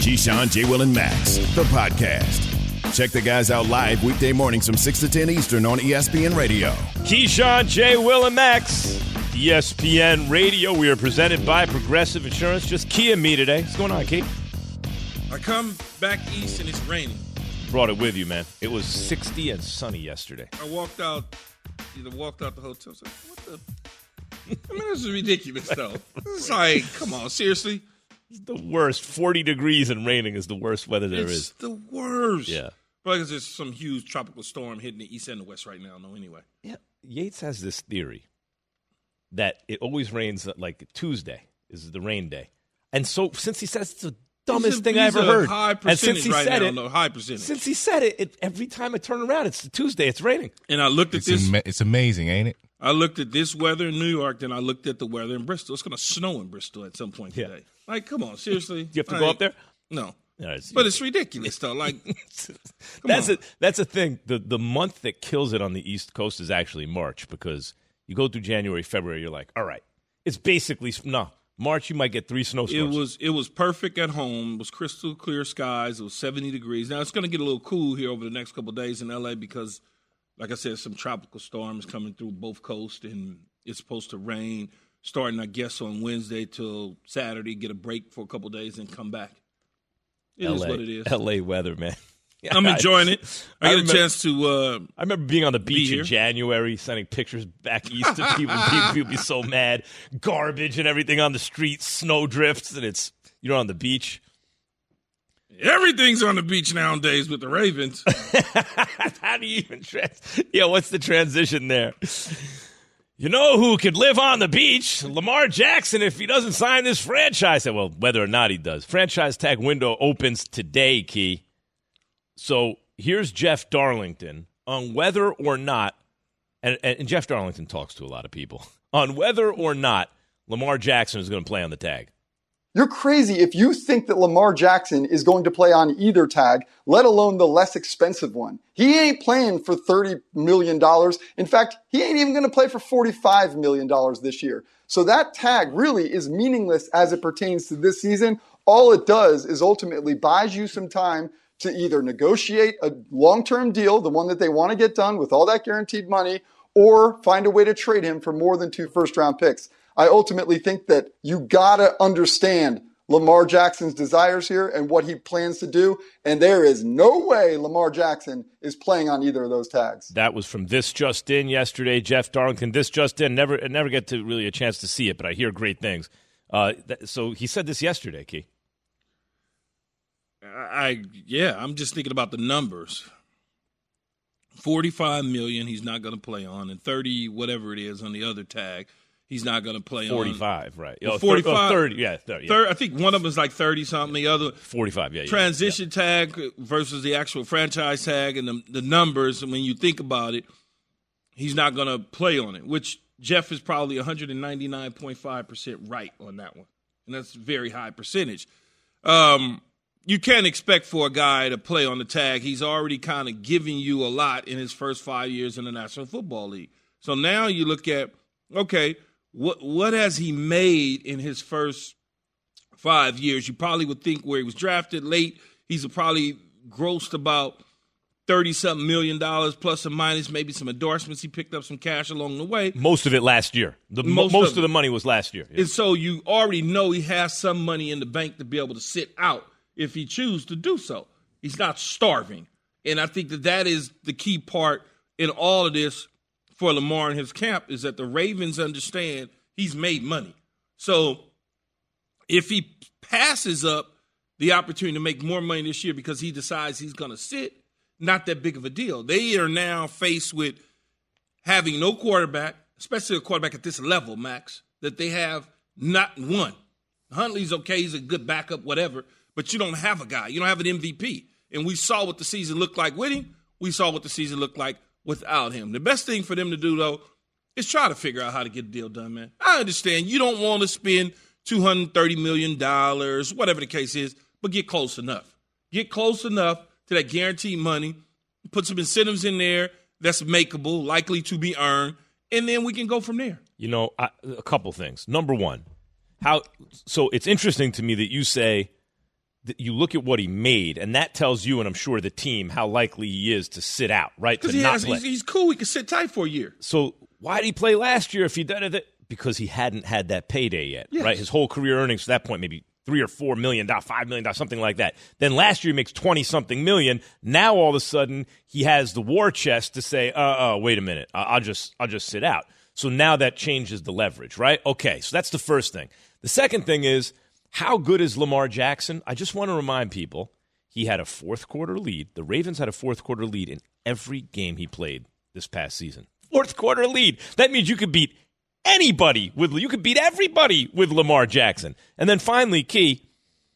Keyshawn, J. Will, and Max, the podcast. Check the guys out live weekday mornings from 6 to 10 Eastern on ESPN Radio. Keyshawn, J. Will, and Max, ESPN Radio. We are presented by Progressive Insurance. Just Key and me today. What's going on, Key? I come back east and it's raining. Brought it with you, man. It was 60 and sunny yesterday. I walked out the hotel. I said, what the? I mean, this is ridiculous, though. It's like, come on, seriously? It's the worst. 40 degrees and raining is the worst weather there is. It's the worst. Yeah. Well, because there's some huge tropical storm hitting the east and the west right now, anyway. Yeah. Yates has this theory that it always rains like Tuesday is the rain day. And so since he says it's the dumbest thing I ever heard. High percentage high percentage. Since he said it, every time I turn around, it's Tuesday, it's raining. And I looked at this. It's amazing, ain't it? I looked at this weather in New York, then I looked at the weather in Bristol. It's going to snow in Bristol at some point today. Like, come on, seriously? Do you have to go up there? No. No, but it's ridiculous, though. Like, that's a thing. The month that kills it on the East Coast is actually March, because you go through January, February, you're like, all right, it's basically March. You might get 3 snowstorms. It was perfect at home. It was crystal clear skies. It was 70 degrees. Now it's going to get a little cool here over the next couple of days in LA because, like I said, some tropical storms coming through both coasts, and it's supposed to rain starting, I guess, on Wednesday till Saturday. Get a break for a couple of days and come back. It is what it is. LA weather, man. I'm enjoying it. I get a chance to. I remember being on the beach in January, sending pictures back east to people. People be so mad, garbage and everything on the streets, snow drifts, and you're on the beach. Everything's on the beach nowadays with the Ravens. How do you even what's the transition there? You know who could live on the beach? Lamar Jackson, if he doesn't sign this franchise. Well, whether or not he does. Franchise tag window opens today, Key. So here's Jeff Darlington on whether or not, and Jeff Darlington talks to a lot of people, on whether or not Lamar Jackson is going to play on the tag. You're crazy if you think that Lamar Jackson is going to play on either tag, let alone the less expensive one. He ain't playing for $30 million. In fact, he ain't even going to play for $45 million this year. So that tag really is meaningless as it pertains to this season. All it does is ultimately buys you some time to either negotiate a long-term deal, the one that they want to get done with all that guaranteed money, or find a way to trade him for more than 2 first-round picks. I ultimately think that you got to understand Lamar Jackson's desires here and what he plans to do, and there is no way Lamar Jackson is playing on either of those tags. That was from This Just In yesterday, Jeff Darlington. This Just In, never get to really a chance to see it, but I hear great things. So he said this yesterday, Key. I'm just thinking about the numbers. $45 million he's not going to play on, and 30 whatever it is on the other tag he's not going to play 45, on. right? 45, 30, yeah, 30. Yeah. I think one of them is like 30 something. The other 45, yeah. Transition tag versus the actual franchise tag, and the numbers. And when you think about it, he's not going to play on it, which Jeff is probably 199.5% right on that one, and that's a very high percentage. You can't expect for a guy to play on the tag. He's already kind of giving you a lot in his first 5 years in the National Football League. So now you look at, okay, what has he made in his first 5 years? You probably would think where he was drafted late, he's probably grossed about $30-something million plus or minus, maybe some endorsements. He picked up some cash along the way. Most of it last year. Most of the money was last year. Yeah. And so you already know he has some money in the bank to be able to sit out if he chooses to do so. He's not starving. And I think that is the key part in all of this for Lamar and his camp, is that the Ravens understand he's made money. So if he passes up the opportunity to make more money this year because he decides he's going to sit, not that big of a deal. They are now faced with having no quarterback, especially a quarterback at this level, Max, that they have not one. Huntley's okay. He's a good backup, whatever. But you don't have a guy. You don't have an MVP. And we saw what the season looked like with him. We saw what the season looked like without him. The best thing for them to do, though, is try to figure out how to get a deal done, man. I understand you don't want to spend $230 million, whatever the case is, but get close enough. Get close enough to that guaranteed money. Put some incentives in there that's makeable, likely to be earned, and then we can go from there. You know, a couple things. Number one, so it's interesting to me that you say you look at what he made, and that tells you, and I'm sure the team, how likely he is to sit out, right? Because he's cool. He can sit tight for a year. So why did he play last year if he did it? Because he hadn't had that payday yet, right? His whole career earnings to that point, maybe $3 or $4 million, $5 million, something like that. Then last year he makes 20-something million. Now all of a sudden he has the war chest to say, wait a minute, I'll just sit out. So now that changes the leverage, right? Okay, so that's the first thing. The second thing is, how good is Lamar Jackson? I just want to remind people, he had a fourth-quarter lead. The Ravens had a fourth-quarter lead in every game he played this past season. Fourth-quarter lead. That means you could beat anybody. You could beat everybody with Lamar Jackson. And then finally, Key,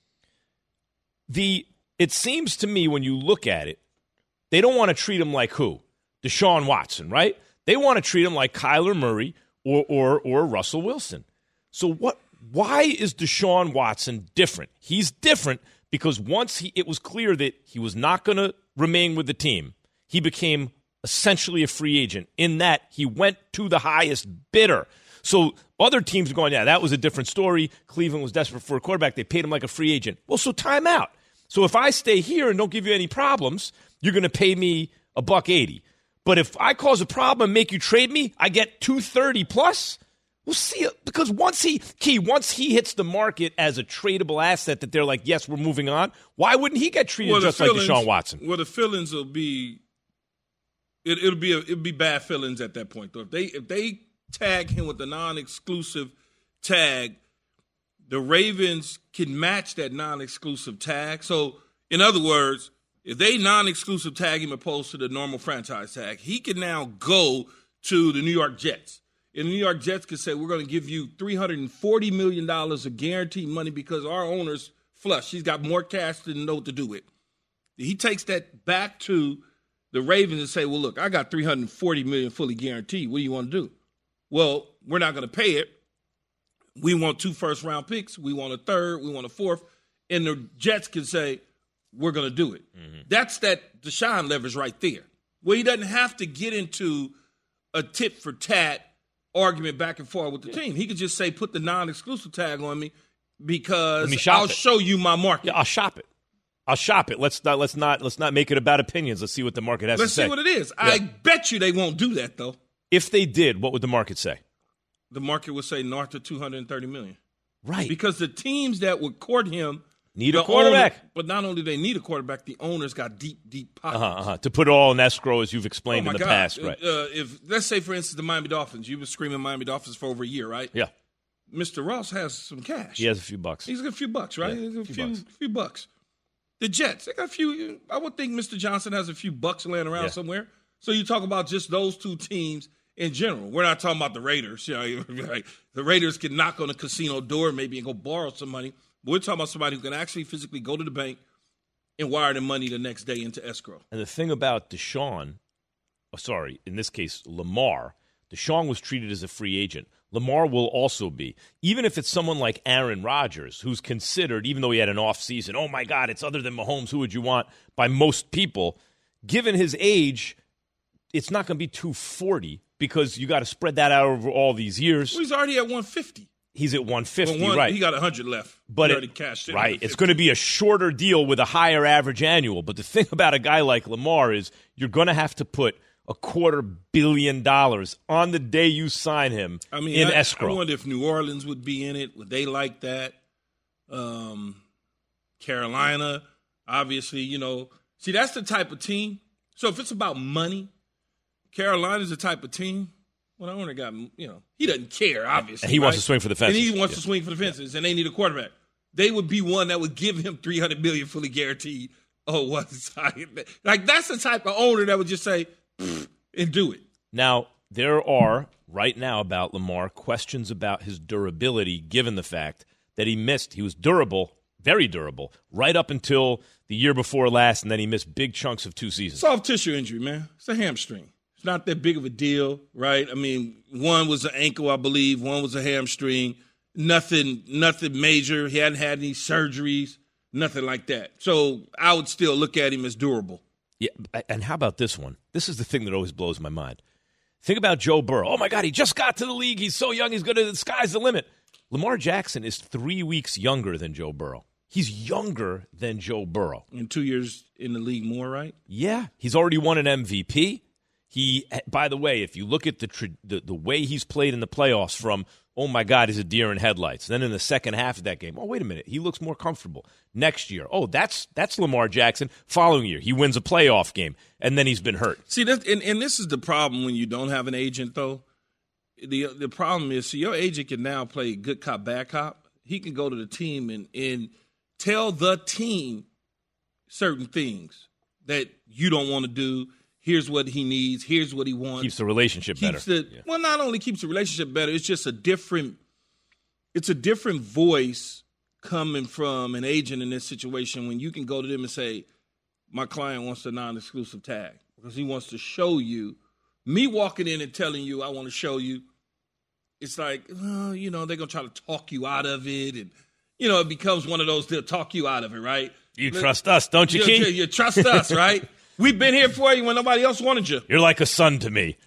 it seems to me when you look at it, they don't want to treat him like who? Deshaun Watson, right? They want to treat him like Kyler Murray or Russell Wilson. So why is Deshaun Watson different? He's different because once it was clear that he was not going to remain with the team, he became essentially a free agent in that he went to the highest bidder. So other teams are going, yeah, that was a different story. Cleveland was desperate for a quarterback. They paid him like a free agent. Well, so time out. So if I stay here and don't give you any problems, you're going to pay me $180. But if I cause a problem and make you trade me, I get $230 plus. We'll see, because once he hits the market as a tradable asset that they're like, yes, we're moving on, why wouldn't he get treated just like Deshaun Watson? Well, the feelings will be it'll be bad feelings at that point, though. If they tag him with a non-exclusive tag, the Ravens can match that non-exclusive tag. So, in other words, if they non-exclusive tag him opposed to the normal franchise tag, he can now go to the New York Jets. And the New York Jets could say, we're going to give you $340 million of guaranteed money because our owner's flush. He's got more cash than know what to do with. He takes that back to the Ravens and say, well, look, I got $340 million fully guaranteed. What do you want to do? Well, we're not going to pay it. We want 2 first-round picks. We want a third. We want a fourth. And the Jets can say, we're going to do it. Mm-hmm. That's that Deshaun leverage right there, where he doesn't have to get into a tit-for-tat argument back and forth with the team. He could just say, put the non-exclusive tag on me because I'll show you my market. Yeah, I'll shop it. Let's not make it about opinions. Let's see what the market has to say. Let's see what it is. Yeah. I bet you they won't do that, though. If they did, what would the market say? The market would say north of $230 million. Right. Because the teams that would court him need a quarterback. But not only do they need a quarterback, the owners got deep pockets. To put it all in escrow, as you've explained in the past. Right. If let's say, for instance, the Miami Dolphins. You've been screaming Miami Dolphins for over a year, right? Yeah. Mr. Ross has some cash. He has a few bucks. He's got a few bucks, right? Yeah, a few bucks. The Jets, they got a few. I would think Mr. Johnson has a few bucks laying around somewhere. So you talk about just those two teams in general. We're not talking about the Raiders. You know, like the Raiders can knock on a casino door maybe and go borrow some money. But we're talking about somebody who can actually physically go to the bank and wire the money the next day into escrow. And the thing about in this case, Lamar, Deshaun was treated as a free agent. Lamar will also be. Even if it's someone like Aaron Rodgers, who's considered, even though he had an off season, oh my God, it's other than Mahomes, who would you want, by most people, given his age, it's not going to be 240 because you got to spread that out over all these years. Well, he's already at 150. He's at 150, right. He got 100 left. But right, it's going to be a shorter deal with a higher average annual. But the thing about a guy like Lamar is you're going to have to put $250 million on the day you sign him in escrow. I wonder if New Orleans would be in it. Would they like that? Carolina, obviously, See, that's the type of team. So if it's about money, Carolina's the type of team. Well, the owner got, he doesn't care, obviously. And he wants to swing for the fences. And he wants to swing for the fences, and they need a quarterback. They would be one that would give him $300 million fully guaranteed. Oh, what's like that's the type of owner that would just say, and do it. Now, there are, right now about Lamar, questions about his durability, given the fact that he was durable, very durable, right up until the year before last, and then he missed big chunks of 2 seasons. Soft tissue injury, man. It's a hamstring. It's not that big of a deal, right? I mean, one was an ankle, I believe. One was a hamstring. Nothing major. He hadn't had any surgeries, nothing like that. So I would still look at him as durable. Yeah, and how about this one? This is the thing that always blows my mind. Think about Joe Burrow. Oh, my God, he just got to the league. He's so young. The sky's the limit. Lamar Jackson is 3 weeks younger than Joe Burrow. He's younger than Joe Burrow. In 2 years in the league more, right? Yeah, he's already won an MVP. By the way, if you look at the way he's played in the playoffs from, oh, my God, he's a deer in headlights. Then in the second half of that game, oh, wait a minute, he looks more comfortable. Next year, oh, that's Lamar Jackson. Following year, he wins a playoff game, and then he's been hurt. See, and this is the problem when you don't have an agent, though. The problem is, your agent can now play good cop, bad cop. He can go to the team and tell the team certain things that you don't want to do. Here's what he needs. Here's what he wants. Keeps the relationship better. Well, not only keeps the relationship better, it's just a different voice coming from an agent in this situation when you can go to them and say, my client wants a non-exclusive tag because he wants to show you. Me walking in and telling you I want to show you, it's like, they're going to try to talk you out of it. And, it becomes one of those, they'll talk you out of it, right? You trust us, don't you, King? You trust us, right? We've been here for you when nobody else wanted you. You're like a son to me.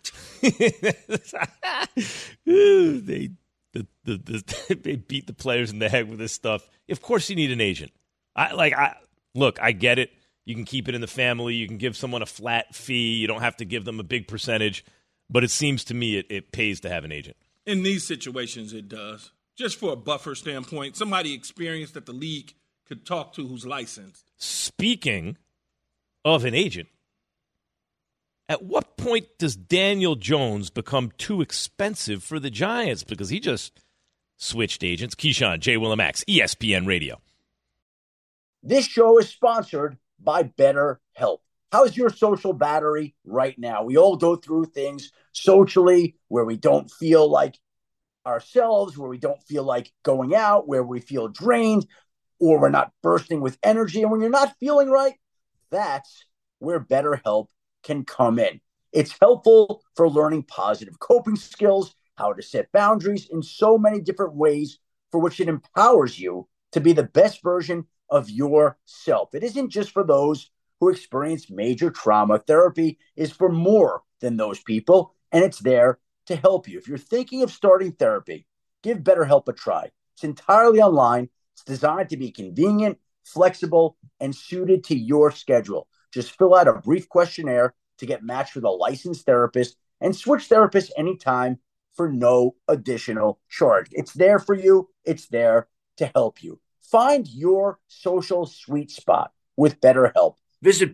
They beat the players in the head with this stuff. Of course you need an agent. Look, I get it. You can keep it in the family. You can give someone a flat fee. You don't have to give them a big percentage. But it seems to me it pays to have an agent. In these situations, it does. Just for a buffer standpoint, somebody experienced that the league could talk to who's licensed. Speaking of an agent, at what point does Daniel Jones become too expensive for the Giants? Because he just switched agents. Keyshawn, J. Willimax, ESPN Radio. This show is sponsored by BetterHelp. How's your social battery right now? We all go through things socially where we don't feel like ourselves, where we don't feel like going out, where we feel drained, or we're not bursting with energy. And when you're not feeling right, that's where BetterHelp can come in. It's helpful for learning positive coping skills, how to set boundaries in so many different ways for which it empowers you to be the best version of yourself. It isn't just for those who experience major trauma. Therapy is for more than those people, and it's there to help you. If you're thinking of starting therapy, give BetterHelp a try. It's entirely online. It's designed to be convenient, flexible, and suited to your schedule. Just fill out a brief questionnaire to get matched with a licensed therapist and switch therapists anytime for no additional charge. It's there for you. It's there to help you. Find your social sweet spot with BetterHelp. Visit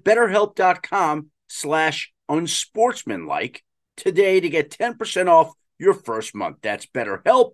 BetterHelp.com/unsportsmanlike today to get 10% off your first month. That's BetterHelp,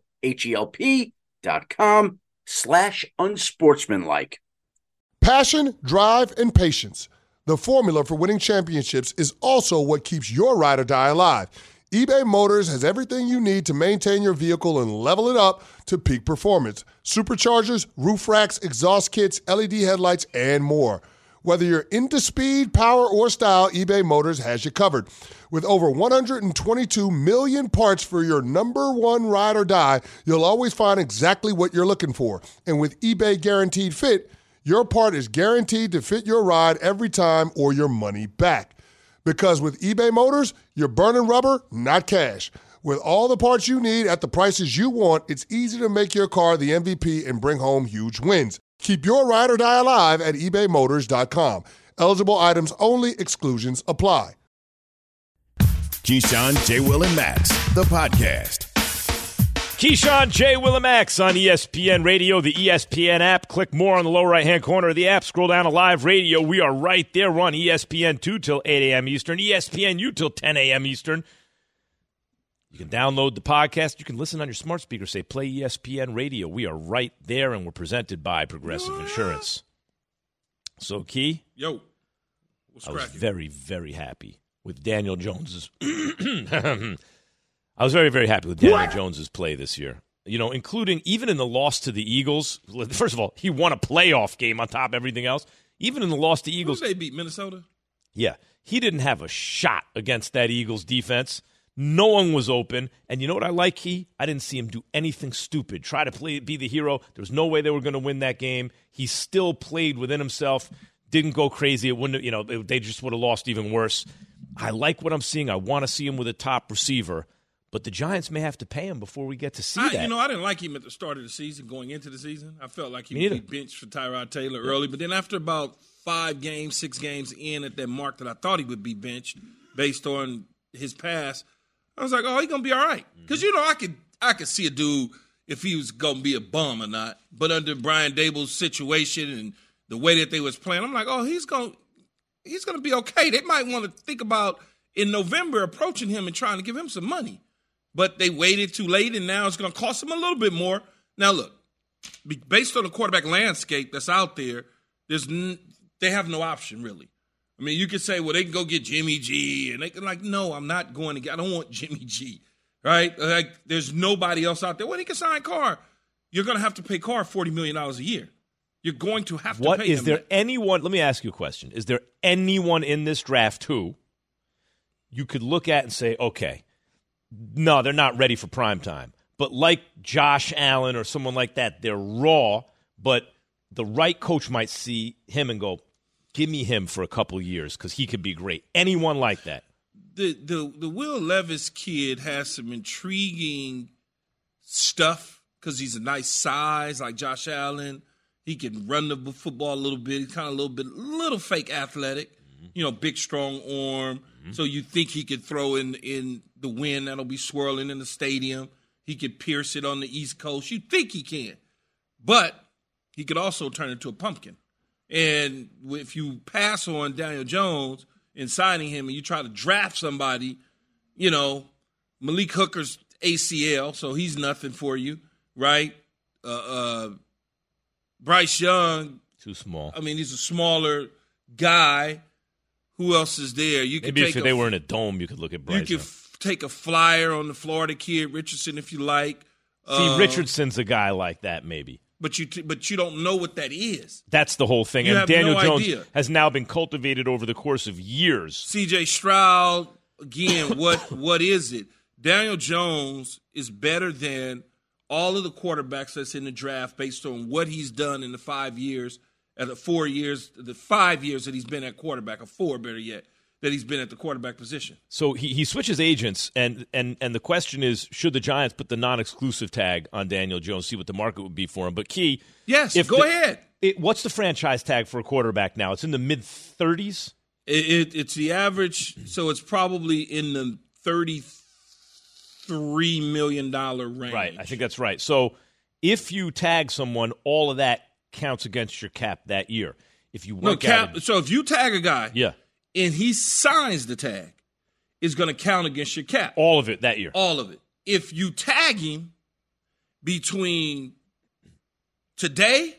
HELP.com/unsportsmanlike. Passion, drive, and patience. The formula for winning championships is also what keeps your ride or die alive. eBay Motors has everything you need to maintain your vehicle and level it up to peak performance. Superchargers, roof racks, exhaust kits, LED headlights, and more. Whether you're into speed, power, or style, eBay Motors has you covered. With over 122 million parts for your number one ride or die, you'll always find exactly what you're looking for. And with eBay Guaranteed Fit, your part is guaranteed to fit your ride every time or your money back. Because with eBay Motors, you're burning rubber, not cash. With all the parts you need at the prices you want, it's easy to make your car the MVP and bring home huge wins. Keep your ride or die alive at ebaymotors.com. Eligible items only. Exclusions apply. Keyshawn, J. Will, and Max, the podcast. Keyshawn, J. Willimax on ESPN Radio, the ESPN app. Click more on the lower right-hand corner of the app. Scroll down to live radio. We are right there. We're on ESPN2 till 8 a.m. Eastern, ESPNU till 10 a.m. Eastern. You can download the podcast. You can listen on your smart speaker. Say, play ESPN Radio. We are right there, and we're presented by Progressive Insurance. So, Key? Yo. I was very, very happy with Daniel Jones's I was very, very happy with Daniel Jones's play this year. You know, including even in the loss to the Eagles. First of all, he won a playoff game on top of everything else. Even in the loss to Eagles. Who did they beat, Minnesota? Yeah. He didn't have a shot against that Eagles defense. No one was open. And you know what I like, Key? I didn't see him do anything stupid. Try to be the hero. There was no way they were going to win that game. He still played within himself. Didn't go crazy. It wouldn't, they just would have lost even worse. I like what I'm seeing. I want to see him with a top receiver. but the Giants may have to pay him before we get to see that. I didn't like him at the start of the season, going into the season. I felt like he would be benched for Tyrod Taylor early. But then after about 6 games in at that mark that I thought he would be benched based on his past, I was like, oh, he's going to be all right. Because, I could see a dude if he was going to be a bum or not. But under Brian Dable's situation and the way that they was playing, I'm like, oh, he's going to be okay. They might want to think about in November approaching him and trying to give him some money. But they waited too late, and now it's going to cost them a little bit more. Now, look, based on the quarterback landscape that's out there, they have no option, really. I mean, you could say, well, they can go get Jimmy G, and they can no, I'm not going to get – I don't want Jimmy G, right? Like, there's nobody else out there. Well, he can sign Carr. You're going to have to pay Carr $40 million a year. You're going to have to pay him. Is there anyone – let me ask you a question. Is there anyone in this draft who you could look at and say, okay – no, they're not ready for prime time. But like Josh Allen or someone like that, they're raw, but the right coach might see him and go, give me him for a couple years because he could be great. Anyone like that? The Will Levis kid has some intriguing stuff because he's a nice size like Josh Allen. He can run the football a little bit. He's kind of a little fake athletic, big, strong arm. So you think he could throw in the wind that'll be swirling in the stadium. He could pierce it on the East Coast. You think he can. But he could also turn into a pumpkin. And if you pass on Daniel Jones in signing him and you try to draft somebody, Malik Hooker's ACL, so he's nothing for you, right? Bryce Young. Too small. I mean, he's a smaller guy. Who else is there? You could maybe if they were in a dome, you could look at Bryce. You could take a flyer on the Florida kid, Richardson, if you like. See, Richardson's a guy like that, maybe. But you don't know what that is. That's the whole thing. You and Daniel Jones idea. Has now been cultivated over the course of years. C.J. Stroud, again, what is it? Daniel Jones is better than all of the quarterbacks that's in the draft based on what he's done in the 5 years. The 5 years that he's been at quarterback, or 4 better yet, that he's been at the quarterback position. So he switches agents, and the question is, should the Giants put the non-exclusive tag on Daniel Jones, see what the market would be for him? But Key, yes, go ahead. What's the franchise tag for a quarterback now? It's in the mid-30s? It's the average, so it's probably in the $33 million range. Right, I think that's right. So if you tag someone, all of that counts against your cap that year. If you so if you tag a guy, and he signs the tag, it's going to count against your cap. All of it that year. All of it. If you tag him between today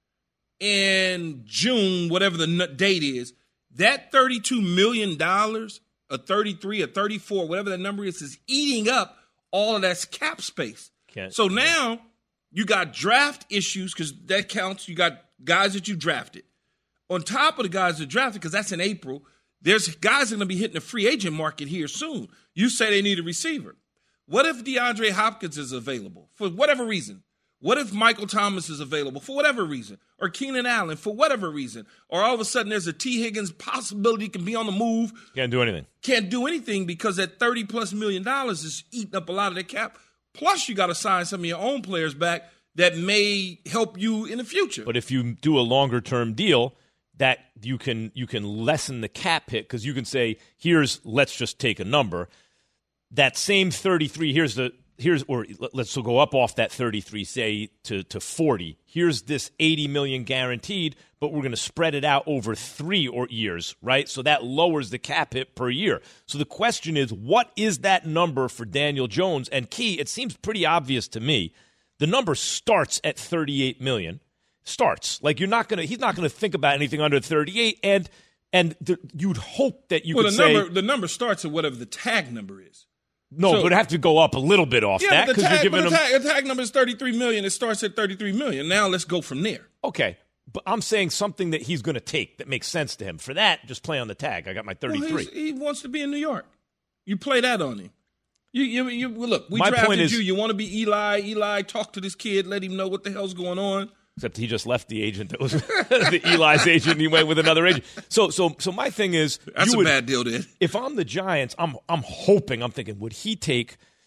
and June, whatever the date is, that $32 million, a 33, a 34, whatever that number is eating up all of that cap space. So now you got draft issues because that counts. You got guys that you drafted. On top of the guys that drafted, because that's in April, there's guys that are going to be hitting the free agent market here soon. You say they need a receiver. What if DeAndre Hopkins is available for whatever reason? What if Michael Thomas is available for whatever reason? Or Keenan Allen for whatever reason? Or all of a sudden there's a T. Higgins possibility can be on the move. Can't do anything. Can't do anything because that $30+ million is eating up a lot of the cap. Plus you got to sign some of your own players back that may help you in the future. But if you do a longer-term deal, that you can lessen the cap hit because you can say, let's just take a number. That same 33, let's go up off that 33, say to 40. Here's this $80 million guaranteed, but we're going to spread it out over 3 years, right? So that lowers the cap hit per year. So the question is, what is that number for Daniel Jones? And Key, it seems pretty obvious to me. The number starts at $38 million. Starts. Like he's not going to think about anything under 38, and you'd hope that you could say the number starts at whatever the tag number is. No, but it'd have to go up a little bit off that because you're giving him the tag number is $33 million. It starts at $33 million. Now let's go from there. Okay, but I'm saying something that he's going to take that makes sense to him. For that, just play on the tag. I got my 33. Well, he wants to be in New York. You play that on him. You look. We my drafted point is, you. You want to be Eli? Eli, talk to this kid. Let him know what the hell's going on. Except he just left the agent that was the Eli's agent. He went with another agent. So my thing is, that's a bad deal, dude. If I'm the Giants, I'm thinking, would he take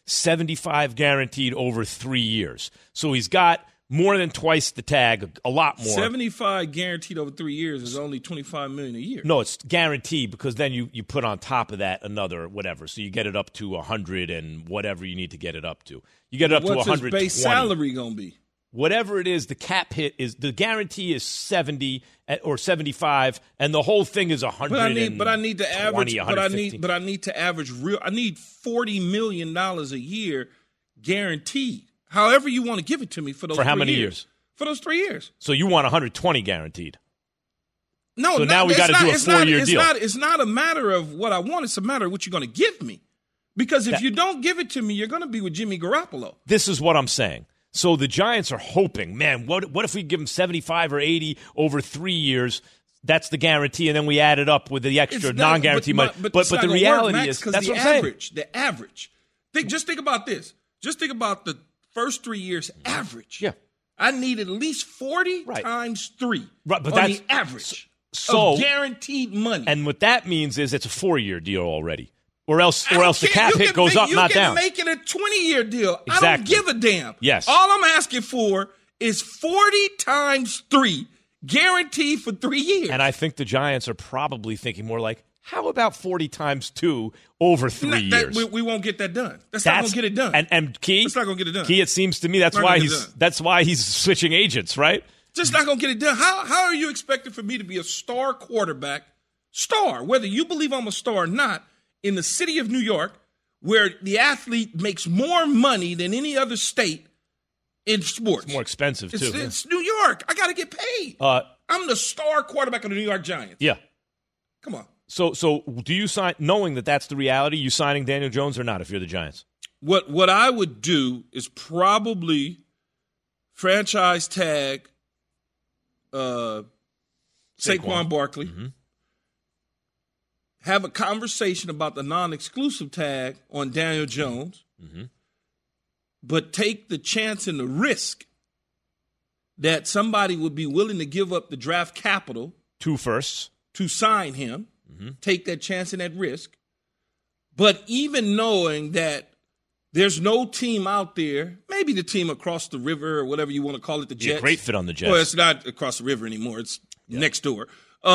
$75 guaranteed over 3 years. So he's got more than twice the tag, a lot more. 75 guaranteed over 3 years is only $25 million a year. No, it's guaranteed because then you put on top of that another whatever. So you get it up to 100 and whatever you need to get it up to. You get it up to 120. What's his base salary going to be? Whatever it is, the cap hit is the guarantee is 70 or 75, and the whole thing is 100. But I need to average. But I need to average real. I need $40 million a year guaranteed. However you want to give it to me for those. For how many years? For those 3 years. So you want 120 guaranteed? No. So now we got to do a 4-year deal. It's not a matter of what I want. It's a matter of what you're going to give me. Because if you don't give it to me, you're going to be with Jimmy Garoppolo. This is what I'm saying. So the Giants are hoping, man, what if we give him 75 or 80 over 3 years? That's the guarantee, and then we add it up with the extra non-guarantee money. But the reality is, that's what I'm saying. The average. Just think about this. Just think about the first 3 years average. Yeah. I need at least 40 times 3 but on that's the average of guaranteed money. And what that means is it's a 4-year deal already. Or else the cap hit goes up, not down. You can make it a 20-year deal. Exactly. I don't give a damn. Yes. All I'm asking for is 40 times 3 guaranteed for 3 years. And I think the Giants are probably thinking more like, how about 40 times 2 over 3 years? We won't get that done. That's not going to get it done. And Key, that's not going to get it done. Key, it seems to me that's why he's switching agents, right? Just not going to get it done. How are you expecting for me to be a star quarterback, whether you believe I'm a star or not, in the city of New York, where the athlete makes more money than any other state in sports? It's more expensive, too. It's New York. I got to get paid. I'm the star quarterback of the New York Giants. Yeah. Come on. So do you sign, knowing that that's the reality, you signing Daniel Jones or not if you're the Giants? What I would do is probably franchise tag Saquon Barkley. Mm-hmm. Have a conversation about the non-exclusive tag on Daniel Jones, but take the chance and the risk that somebody would be willing to give up the draft capital 2 firsts to sign him, take that chance and that risk. But even knowing that there's no team out there, maybe the team across the river or whatever you want to call it, the Jets. Great fit on the Jets. Well, it's not across the river anymore. It's next door.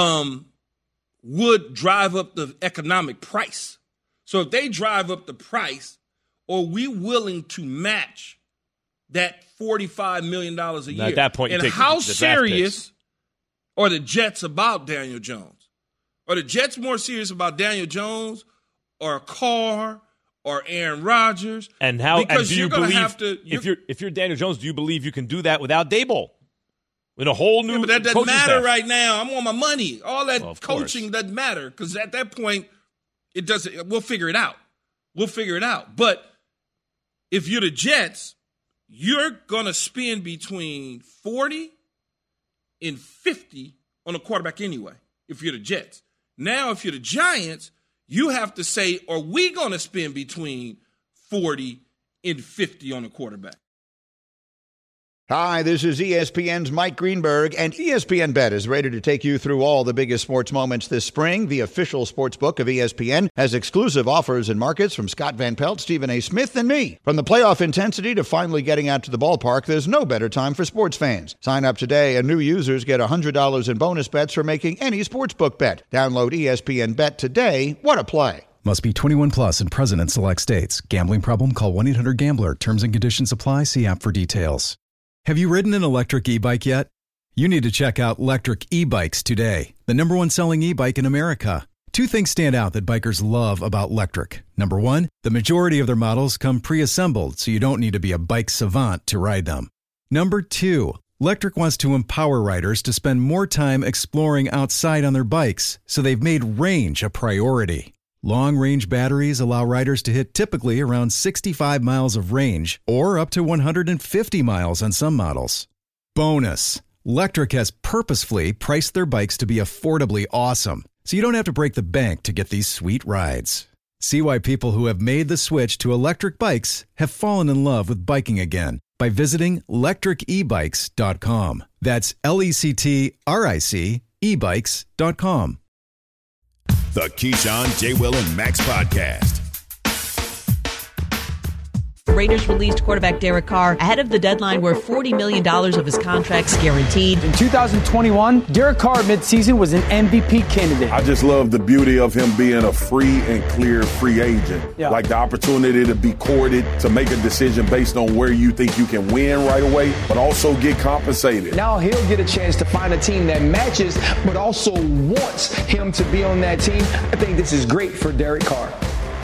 Would drive up the economic price. So if they drive up the price, are we willing to match that $45 million a year? At that point, and how serious are the Jets about Daniel Jones? Are the Jets more serious about Daniel Jones or Carr or Aaron Rodgers? And how? Because and do you believe if you're Daniel Jones, do you believe you can do that without Daboll? In a whole new, but that doesn't matter staff. Right now. I'm on my money. All that coaching doesn't matter because at that point, it doesn't. We'll figure it out. But if you're the Jets, you're gonna spend between 40 and 50 on a quarterback anyway. If you're the Jets, now if you're the Giants, you have to say, are we gonna spend between 40 and 50 on a quarterback? Hi, this is ESPN's Mike Greenberg, and ESPN Bet is ready to take you through all the biggest sports moments this spring. The official sports book of ESPN has exclusive offers and markets from Scott Van Pelt, Stephen A. Smith, and me. From the playoff intensity to finally getting out to the ballpark, there's no better time for sports fans. Sign up today, and new users get $100 in bonus bets for making any sportsbook bet. Download ESPN Bet today. What a play. Must be 21 plus and present in select states. Gambling problem? Call 1-800-GAMBLER. Terms and conditions apply. See app for details. Have you ridden an electric e-bike yet? You need to check out Lectric E-Bikes today, the #1 selling e-bike in America. 2 things stand out that bikers love about Lectric. Number 1, the majority of their models come pre-assembled, so you don't need to be a bike savant to ride them. Number 2, Lectric wants to empower riders to spend more time exploring outside on their bikes, so they've made range a priority. Long-range batteries allow riders to hit typically around 65 miles of range or up to 150 miles on some models. Bonus, Lectric has purposefully priced their bikes to be affordably awesome, so you don't have to break the bank to get these sweet rides. See why people who have made the switch to electric bikes have fallen in love with biking again by visiting lectricebikes.com. That's LECTRIC ebikes.com. The Keyshawn, J. Will, and Max podcast. Raiders released quarterback Derek Carr ahead of the deadline where $40 million of his contract's guaranteed. In 2021, Derek Carr midseason was an MVP candidate. I just love the beauty of him being a free and clear free agent. Yeah. Like the opportunity to be courted, to make a decision based on where you think you can win right away, but also get compensated. Now he'll get a chance to find a team that matches, but also wants him to be on that team. I think this is great for Derek Carr.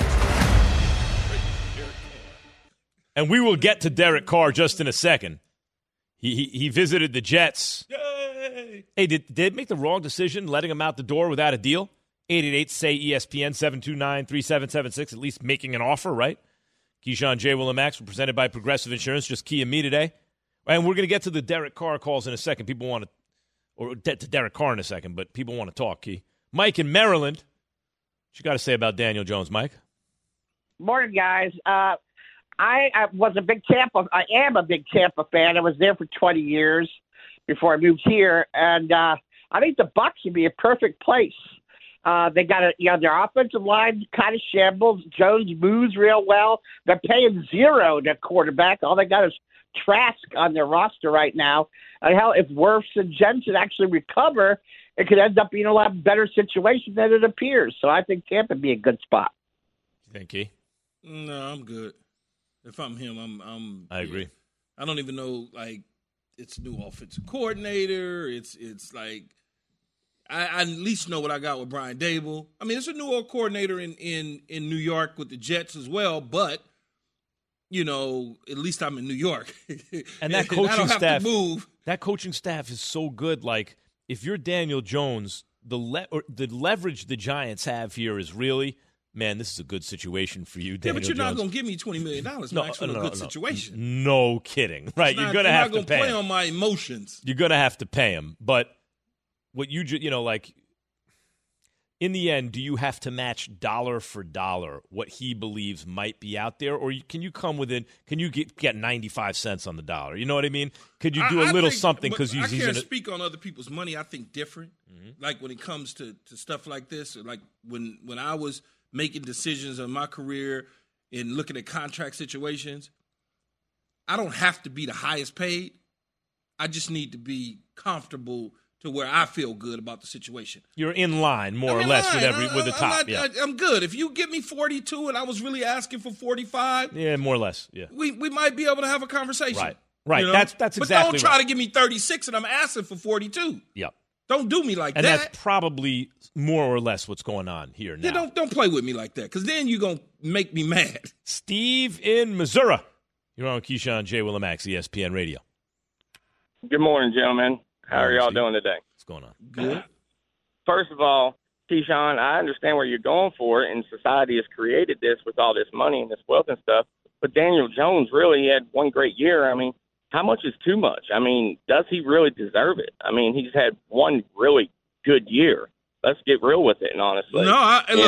And we will get to Derek Carr just in a second. He visited the Jets. Yay! Hey, did they make the wrong decision letting him out the door without a deal? 888-SAY-ESPN, 729-3776, at least making an offer, right? Keyshawn, J. Will, and Max were presented by Progressive Insurance. Just key me today. And we're going to get to the Derek Carr calls in a second. People want to, or to Derek Carr in a second, but people want to talk, Key. Mike in Maryland. What you got to say about Daniel Jones, Mike? Morning, guys. I was a big Tampa. I am a big Tampa fan. I was there for 20 years before I moved here, and I think the Bucs would be a perfect place. They got their offensive line kind of shambles. Jones moves real well. They're paying zero to quarterback. All they got is Trask on their roster right now. And hell, if Wirfs and Jensen actually recover, it could end up being a lot better situation than it appears. So I think Tampa would be a good spot. Thank you. No, I'm good. If I'm him, I agree. I don't even know, like, it's a new offensive coordinator. It's like I at least know what I got with Brian Dable. I mean, it's a new coordinator in New York with the Jets as well, but you know, at least I'm in New York. And that coaching I don't have staff, to move. that coaching staff is so good. Like, if you're Daniel Jones, the leverage the Giants have here is really, man, this is a good situation for you, Daniel but you're Jones. not going to give me $20 million, Max, for a good situation. No kidding. Right, you're going to have to pay him. You're not going to play on my emotions. You're going to have to pay him. But what like, in the end, do you have to match dollar for dollar what he believes might be out there? Or can you come within, can you get 95 cents on the dollar? You know what I mean? Could you do a little something? Because I can't speak on other people's money. I think different. Mm-hmm. Like when it comes to stuff like this, like when I was making decisions in my career and looking at contract situations, I don't have to be the highest paid. I just need to be comfortable to where I feel good about the situation. You're in line, more or less, with the top. I'm good. If you give me 42 and I was really asking for 45, yeah, more or less. Yeah, we might be able to have a conversation. Right. You know? That's exactly. But don't try to give me 36 and I'm asking for 42. Yep. Don't do me like that. And that's probably more or less what's going on here now. Yeah, don't play with me like that, because then you're going to make me mad. Steve in Missouri. You're on Keyshawn, J. Will, and Max, ESPN Radio. Good morning, gentlemen. How are y'all doing today? What's going on? Good. First of all, Keyshawn, I understand where you're going for, and society has created this with all this money and this wealth and stuff. But Daniel Jones really had one great year. I mean, how much is too much? I mean, does he really deserve it? I mean, he's had one really good year. Let's get real with it, honestly. No,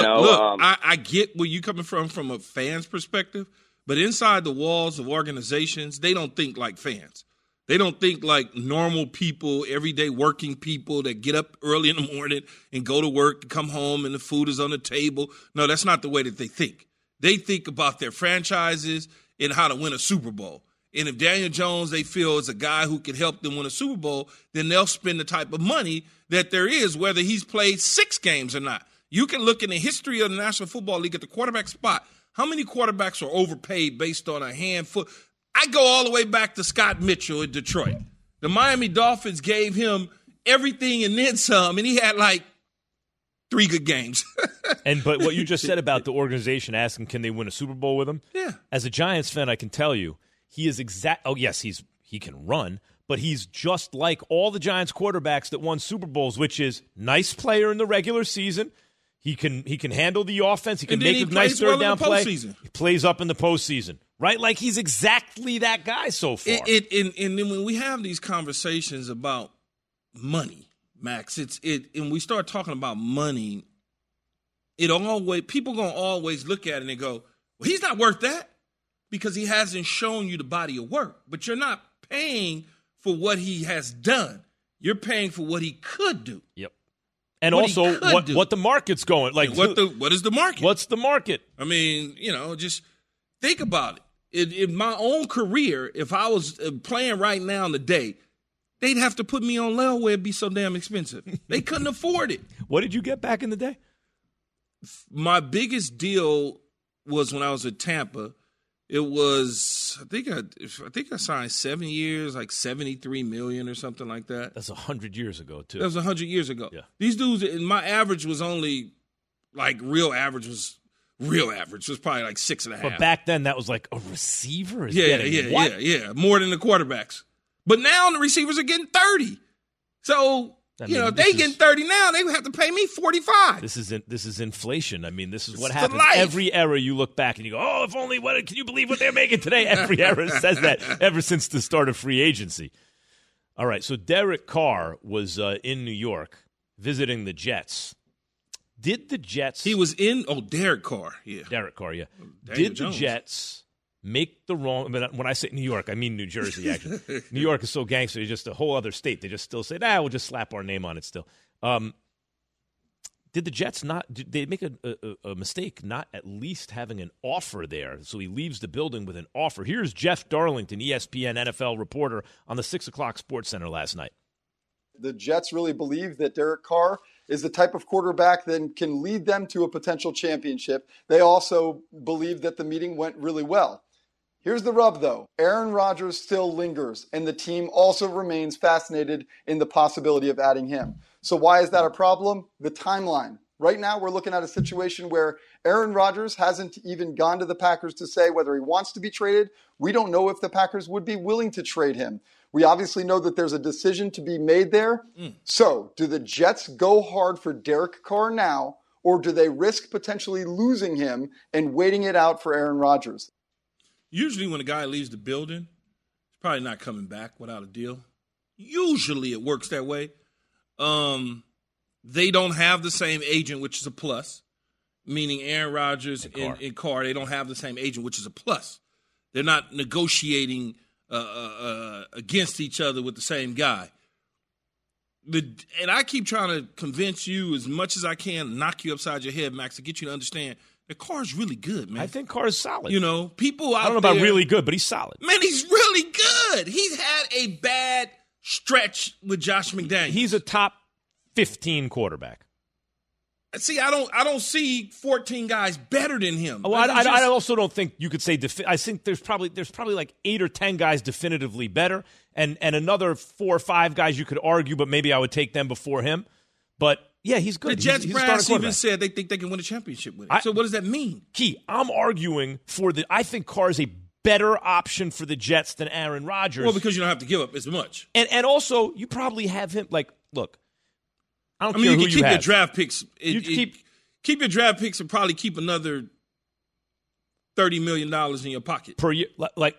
I get where you're coming from a fan's perspective, but inside the walls of organizations, they don't think like fans. They don't think like normal people, everyday working people that get up early in the morning and go to work, come home, and the food is on the table. No, that's not the way that they think. They think about their franchises and how to win a Super Bowl. And if Daniel Jones, they feel, is a guy who can help them win a Super Bowl, then they'll spend the type of money that there is, whether he's played 6 games or not. You can look in the history of the National Football League at the quarterback spot. How many quarterbacks are overpaid based on a handful? I go all the way back to Scott Mitchell in Detroit. The Miami Dolphins gave him everything and then some, and he had like 3 good games. But what you just said about the organization asking, can they win a Super Bowl with him? Yeah. As a Giants fan, I can tell you, he is exact. Oh, yes, he can run, but he's just like all the Giants quarterbacks that won Super Bowls, which is nice player in the regular season. He can handle the offense. He can make a nice third down play. He plays up in the postseason, right? Like he's exactly that guy so far. And then when we have these conversations about money, Max, and we start talking about money, people gonna always look at it and go, well, he's not worth that because he hasn't shown you the body of work. But you're not paying for what he has done. You're paying for what he could do. Yep. And also what the market's going like. What is the market? What's the market? I mean, just think about it. in my own career, if I was playing right now in the day, they'd have to put me on level where it'd be so damn expensive. They couldn't afford it. What did you get back in the day? My biggest deal was when I was at Tampa. It was, I think I signed 7 years, like $73 million or something like that. That's 100 years ago, too. That was 100 years ago. Yeah. These dudes, and my average was only, like, real average was probably like 6.5. But back then, that was like a receiver is Yeah, more than the quarterbacks. But now the receivers are getting 30. So, if they getting 30 now, they would have to pay me 45. This is inflation. I mean, this is what It's happens. Every era you look back and you go, oh, if only, can you believe what they're making today? Every era says that ever since the start of free agency. All right, so Derek Carr was in New York visiting the Jets. Did the Jets... He was in... Oh, Derek Carr, yeah. Derek Carr, yeah. Daniel Did Jones. the Jets make the wrong... But when I say New York, I mean New Jersey, actually. New York is so gangster, it's just a whole other state. They just still say, we'll just slap our name on it still. Did the Jets not... Did they make a mistake not at least having an offer there? So he leaves the building with an offer. Here's Jeff Darlington, ESPN NFL reporter, on the 6 o'clock Sports Center last night. The Jets really believe that Derek Carr is the type of quarterback that can lead them to a potential championship. They also believe that the meeting went really well. Here's the rub, though. Aaron Rodgers still lingers, and the team also remains fascinated in the possibility of adding him. So why is that a problem? The timeline. Right now, we're looking at a situation where Aaron Rodgers hasn't even gone to the Packers to say whether he wants to be traded. We don't know if the Packers would be willing to trade him. We obviously know that there's a decision to be made there. So do the Jets go hard for Derek Carr now, or do they risk potentially losing him and waiting it out for Aaron Rodgers? Usually when a guy leaves the building, he's probably not coming back without a deal. Usually it works that way. They don't have the same agent, which is a plus, meaning Aaron Rodgers and Carr, they don't have the same agent, which is a plus. They're not negotiating against each other with the same guy. And I keep trying to convince you as much as I can, knock you upside your head, Max, to get you to understand that Carr's really good, man. I think Carr's solid. People out I don't know there, about really good, but he's solid. Man, he's really good. He's had a bad stretch with Josh McDaniels. He's a top 15 quarterback. See, I don't see 14 guys better than him. Oh, I also don't think you could say. I think there's probably like 8 or 10 guys definitively better, and another 4 or 5 guys you could argue, but maybe I would take them before him. But yeah, he's good. The Jets he's brass even said they think they can win a championship with him. So what does that mean? Key, I'm arguing I think Carr is a better option for the Jets than Aaron Rodgers. Well, because you don't have to give up as much, and also you probably have him. Like, look. I mean, you can keep your draft picks. Keep your draft picks and probably keep another $30 million in your pocket per year.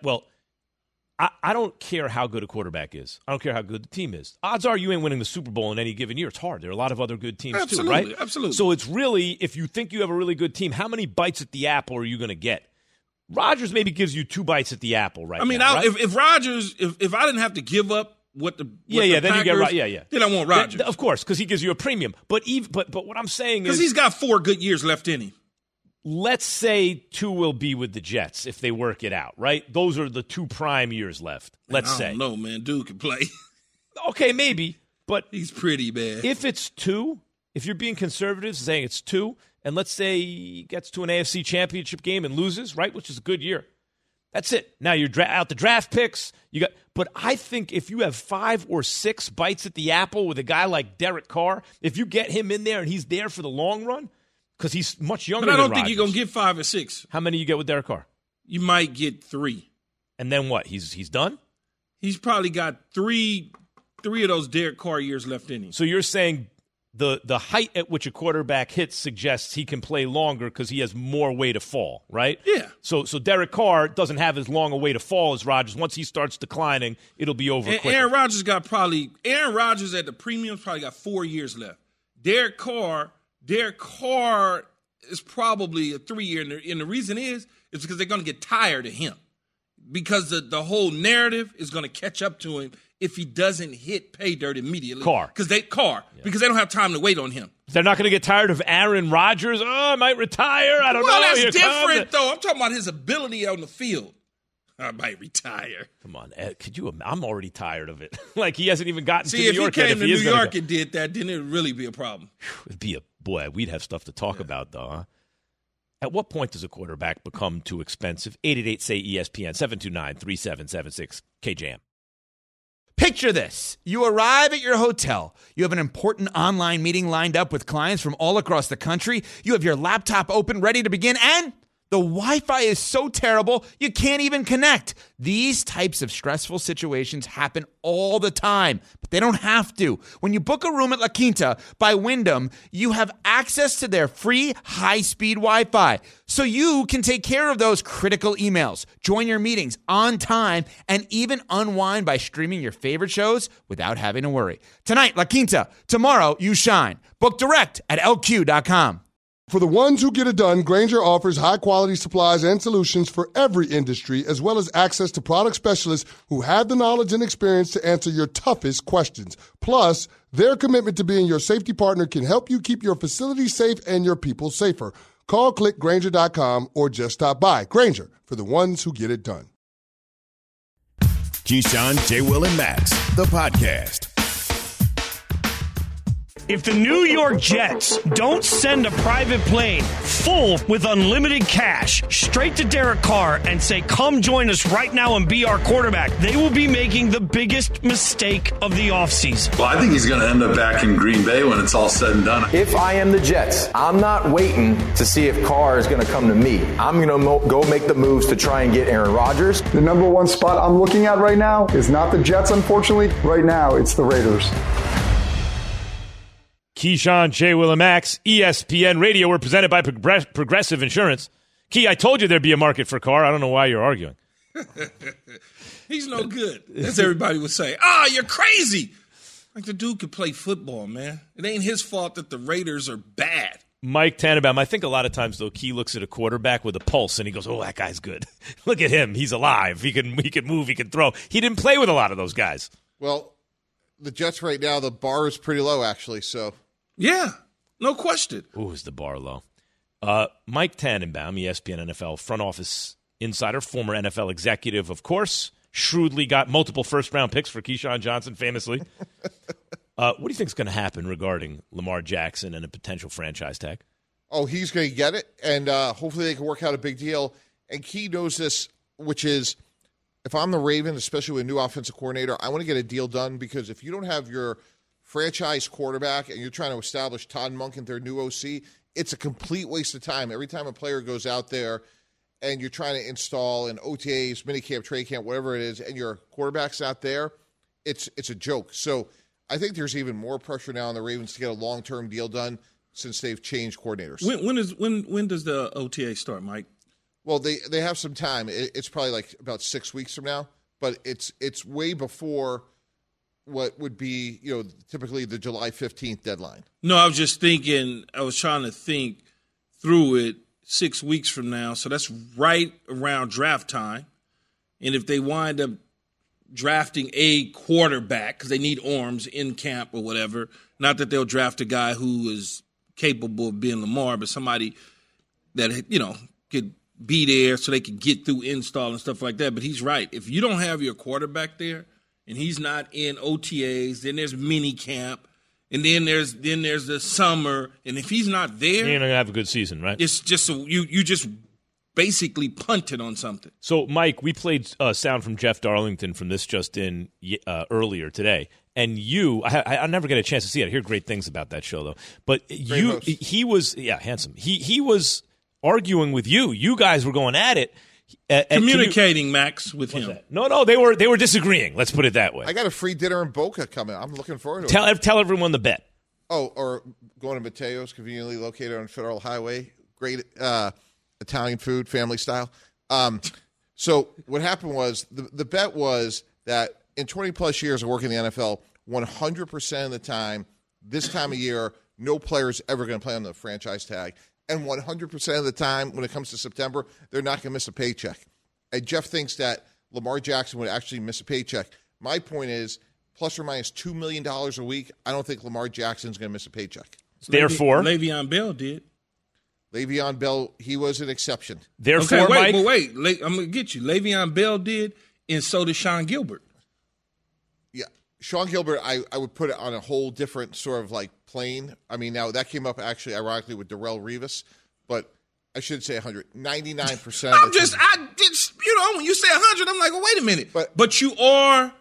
I don't care how good a quarterback is. I don't care how good the team is. Odds are you ain't winning the Super Bowl in any given year. It's hard. There are a lot of other good teams too, right? Absolutely. So it's really, if you think you have a really good team, how many bites at the apple are you going to get? Rodgers maybe gives you 2 bites at the apple now. Right? If Rodgers, if I didn't have to give up then you get then I want Rodgers. Of course, because he gives you a premium. But what I'm saying is, because he's got 4 good years left in him. Let's say 2 will be with the Jets if they work it out, right? Those are the 2 prime years left. Let's say. I don't know, man. Dude can play. Okay, maybe, but he's pretty bad. If it's 2, if you're being conservative, saying it's 2, and let's say he gets to an AFC Championship game and loses, right, which is a good year. That's it. Now you're out the draft picks. But I think if you have 5 or 6 bites at the apple with a guy like Derek Carr, if you get him in there and he's there for the long run, because he's much younger than Rodgers. But I don't think you're going to get 5 or 6. How many you get with Derek Carr? You might get 3. And then what? He's done? He's probably got 3 of those Derek Carr years left in him. So you're saying the height at which a quarterback hits suggests he can play longer because he has more way to fall, right? Yeah. So Derek Carr doesn't have as long a way to fall as Rodgers. Once he starts declining, it'll be over quicker. Aaron Rodgers at the premiums probably got 4 years left. Derek Carr is probably a 3-year, and the reason is because they're going to get tired of him because the whole narrative is going to catch up to him if he doesn't hit pay dirt immediately. Because they don't have time to wait on him. They're not going to get tired of Aaron Rodgers. Oh, I might retire. I don't know. Well, that's different, though. I'm talking about his ability on the field. I might retire. Come on, Ed, could you? I'm already tired of it. Like, he hasn't even gotten to New York yet. yet. If he came to New York and did that, then it would really be a problem. It'd be we'd have stuff to talk about, though, huh? At what point does a quarterback become too expensive? 888-SAY-ESPN, 729-3776, KJM. Picture this. You arrive at your hotel. You have an important online meeting lined up with clients from all across the country. You have your laptop open, ready to begin, and the Wi-Fi is so terrible, you can't even connect. These types of stressful situations happen all the time, but they don't have to. When you book a room at La Quinta by Wyndham, you have access to their free high-speed Wi-Fi, so you can take care of those critical emails, join your meetings on time, and even unwind by streaming your favorite shows without having to worry. Tonight, La Quinta. Tomorrow, you shine. Book direct at LQ.com. For the ones who get it done, Grainger offers high-quality supplies and solutions for every industry, as well as access to product specialists who have the knowledge and experience to answer your toughest questions. Plus, their commitment to being your safety partner can help you keep your facility safe and your people safer. Call, click Grainger.com, or just stop by. Grainger, for the ones who get it done. Keyshawn, J. Will, and Max, the podcast. If the New York Jets don't send a private plane full with unlimited cash straight to Derek Carr and say, come join us right now and be our quarterback, they will be making the biggest mistake of the offseason. Well, I think he's going to end up back in Green Bay when it's all said and done. If I am the Jets, I'm not waiting to see if Carr is going to come to me. I'm going to go make the moves to try and get Aaron Rodgers. The number one spot I'm looking at right now is not the Jets, unfortunately. Right now, it's the Raiders. Keyshawn, J. Will, and Max, ESPN Radio. We're presented by Progressive Insurance. Key, I told you there'd be a market for Carr. I don't know why you're arguing. He's no good, as everybody would say. You're crazy. Like, the dude could play football, man. It ain't his fault that the Raiders are bad. Mike Tannenbaum, I think a lot of times, though, Key looks at a quarterback with a pulse, and he goes, oh, that guy's good. Look at him. He's alive. He can move. He can throw. He didn't play with a lot of those guys. Well, the Jets right now, the bar is pretty low, actually, so. Yeah, no question. Ooh, is the bar low? Mike Tannenbaum, ESPN NFL front office insider, former NFL executive, of course, shrewdly got multiple first-round picks for Keyshawn Johnson, famously. What do you think is going to happen regarding Lamar Jackson and a potential franchise tag? Oh, he's going to get it, and hopefully they can work out a big deal. And Key knows this, which is, if I'm the Ravens, especially with a new offensive coordinator, I want to get a deal done, because if you don't have your franchise quarterback and you're trying to establish Todd Monken, their new OC, it's a complete waste of time. Every time a player goes out there and you're trying to install an OTAs, minicamp, trade camp, whatever it is, and your quarterback's not there, it's a joke. So I think there's even more pressure now on the Ravens to get a long-term deal done since they've changed coordinators. When does the OTA start, Mike? Well, they have some time. It's probably like about 6 weeks from now, but it's way before what would be, typically the July 15th deadline. No, I was just thinking, I was trying to think through it 6 weeks from now. So that's right around draft time. And if they wind up drafting a quarterback, because they need arms in camp or whatever, not that they'll draft a guy who is capable of being Lamar, but somebody that, could be there so they could get through install and stuff like that. But he's right. If you don't have your quarterback there, and he's not in OTAs, then there's mini camp, and then there's the summer, and if he's not there, you're not gonna have a good season, right? It's just you just basically punted on something. So, Mike, we played sound from Jeff Darlington from this just in earlier today, and I never get a chance to see it. I hear great things about that show, though. But he was handsome. He was arguing with you. You guys were going at it. Communicating, Max, with him. No, they were disagreeing. Let's put it that way. I got a free dinner in Boca coming. I'm looking forward to it. Tell everyone the bet. Oh, or going to Mateo's, conveniently located on Federal Highway. Great Italian food, family style. So what happened was the bet was that in 20-plus years of working in the NFL, 100% of the time, this time of year, no player is ever going to play on the franchise tag. And 100% of the time, when it comes to September, they're not going to miss a paycheck. And Jeff thinks that Lamar Jackson would actually miss a paycheck. My point is, plus or minus $2 million a week, I don't think Lamar Jackson's going to miss a paycheck. Therefore, Le'Veon Bell did. Le'Veon Bell, he was an exception. Therefore, wait. Mike, I'm going to get you. Le'Veon Bell did, and so did Sean Gilbert. Yeah, Sean Gilbert, I would put it on a whole different sort of like plane. I mean, now that came up actually ironically with Darrelle Revis, but I should say 100. 99%. I'm just, when you say 100, I'm like, well, wait a minute. But you are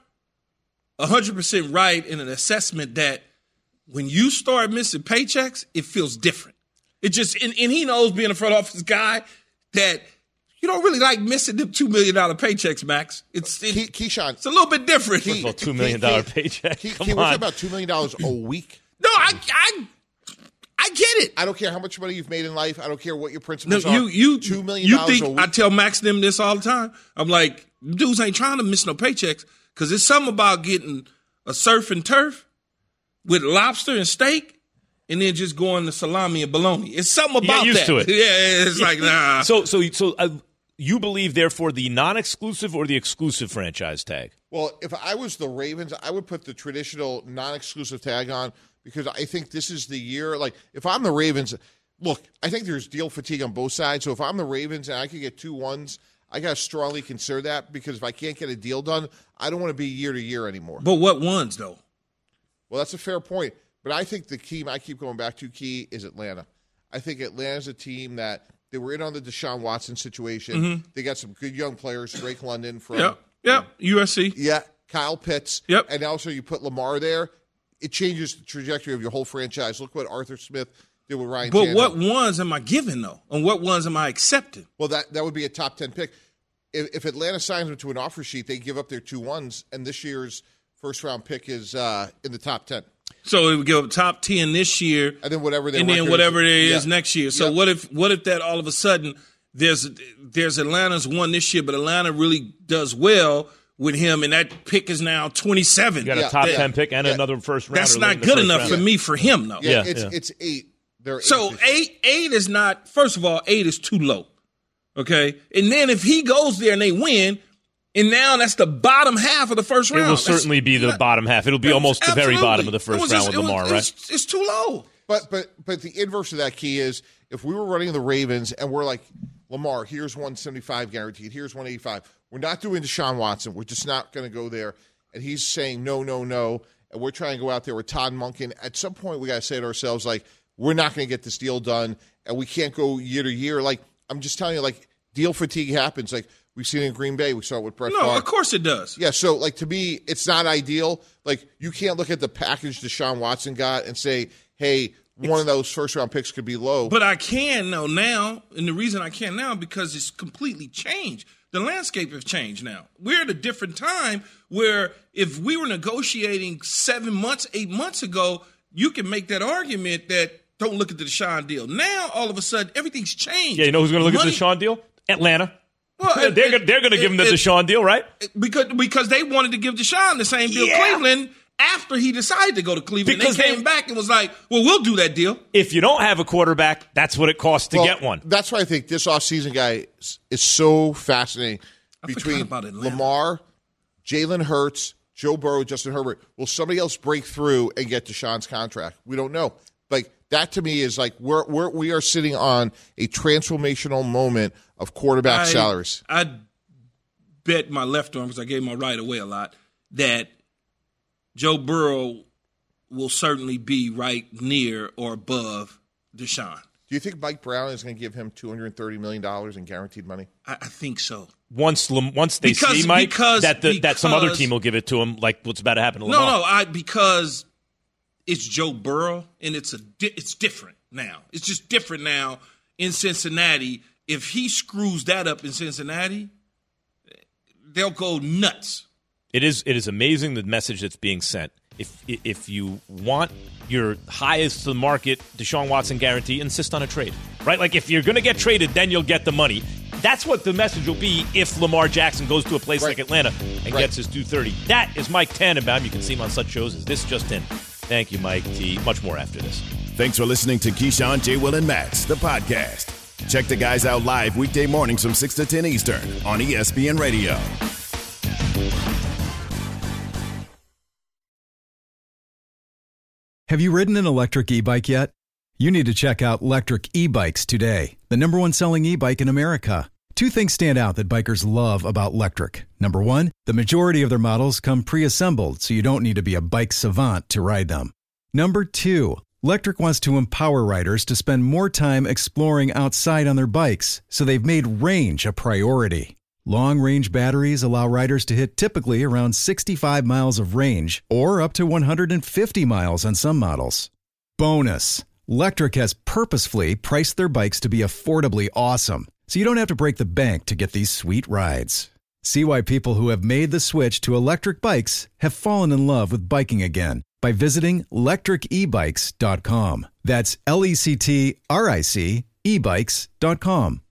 100% right in an assessment that when you start missing paychecks, it feels different. It just, and he knows being a front office guy that you don't really like missing them $2 million paychecks, Max. Keyshawn, it's a little bit different. First of all, $2 million paycheck. We're talking about $2 million a week. No, I get it. I don't care how much money you've made in life. I don't care what your principles are. $2 million you a think week. I tell Max them this all the time? I'm like, dudes ain't trying to miss no paychecks because there's something about getting a surf and turf with lobster and steak and then just going to salami and bologna. It's something about used that. to it. Yeah, it's like, nah. So you believe, therefore, the non-exclusive or the exclusive franchise tag? Well, if I was the Ravens, I would put the traditional non-exclusive tag on because I think this is the year. Like, if I'm the Ravens, look, I think there's deal fatigue on both sides. So if I'm the Ravens and I could get 2 1s, I got to strongly consider that because if I can't get a deal done, I don't want to be year to year anymore. But what ones, though? Well, that's a fair point. But I think the key I keep going back to is Atlanta. I think Atlanta's a team that they were in on the Deshaun Watson situation. Mm-hmm. They got some good young players, Drake London from USC. Yeah, Kyle Pitts. Yep. And also you put Lamar there. It changes the trajectory of your whole franchise. Look what Arthur Smith did with Ryan Tannehill. But what ones am I giving, though? And what ones am I accepting? Well, that would be a top 10 pick. If Atlanta signs him to an offer sheet, they give up their 2 1s, and this year's first-round pick is in the top 10. So it would give up top 10 this year, and then whatever there is next year. So what if that all of a sudden there's Atlanta's one this year, but Atlanta really does well with him, and that pick is now 27. You got a top 10 pick and another first round. That's not good enough for me for him, though. It's 8. So 8 is not. First of all, 8 is too low. Okay, and then if he goes there and they win. And now that's the bottom half of the first round. It will certainly be the bottom half. It'll be almost the very bottom of the first round with Lamar, right? It's too low. But the inverse of that, Key, is if we were running the Ravens and we're like, Lamar, here's 175 guaranteed, here's 185. We're not doing Deshaun Watson. We're just not going to go there. And he's saying no, and we're trying to go out there with Todd Monken. At some point, we got to say to ourselves, like, we're not going to get this deal done, and we can't go year to year. Like, I'm just telling you, like, deal fatigue happens. Like, we've seen it in Green Bay. We saw it with Brett Favre. No, of course it does. Yeah, so, like, to me, it's not ideal. Like, you can't look at the package Deshaun Watson got and say, hey, one of those first-round picks could be low. But I can now, and the reason I can now because it's completely changed. The landscape has changed now. We're at a different time where if we were negotiating 7 months, 8 months ago, you can make that argument that don't look at the Deshaun deal. Now, all of a sudden, everything's changed. Yeah, you know who's going to look at the Deshaun deal? Atlanta. Well, they're going to give him the Deshaun deal, right? Because they wanted to give Deshaun the same deal Cleveland after he decided to go to Cleveland. Because they came back and was like, well, we'll do that deal. If you don't have a quarterback, that's what it costs to get one. That's why I think this offseason, guy, is so fascinating between Lamar, Jalen Hurts, Joe Burrow, Justin Herbert. Will somebody else break through and get Deshaun's contract? We don't know. Like, that to me is like we are sitting on a transformational moment of quarterback salaries. I bet my left arm, because I gave my right away a lot, that Joe Burrow will certainly be right near or above Deshaun. Do you think Mike Brown is going to give him $230 million in guaranteed money? I think so. Once they see Mike, that some other team will give it to him, like what's about to happen to Lamar. Because it's Joe Burrow, and it's different now. It's just different now in Cincinnati. If he screws that up in Cincinnati, they'll go nuts. It is amazing the message that's being sent. If you want your highest to the market Deshaun Watson guarantee, insist on a trade, right? Like if you're going to get traded, then you'll get the money. That's what the message will be if Lamar Jackson goes to a place like Atlanta and gets his $230. That is Mike Tannenbaum. You can see him on such shows as this just in. Thank you, Mike T. Much more after this. Thanks for listening to Keyshawn, J. Will, and Max, the podcast. Check the guys out live weekday mornings from 6 to 10 Eastern on ESPN Radio. Have you ridden an electric e-bike yet? You need to check out Lectric e-bikes today, the #1 selling e-bike in America. 2 things stand out that bikers love about Lectric. Number 1, the majority of their models come pre-assembled, so you don't need to be a bike savant to ride them. Number 2, Lectric wants to empower riders to spend more time exploring outside on their bikes, so they've made range a priority. Long-range batteries allow riders to hit typically around 65 miles of range, or up to 150 miles on some models. Bonus, Lectric has purposefully priced their bikes to be affordably awesome, so you don't have to break the bank to get these sweet rides. See why people who have made the switch to electric bikes have fallen in love with biking again by visiting lectricebikes.com. That's LECTRIC ebikes.com.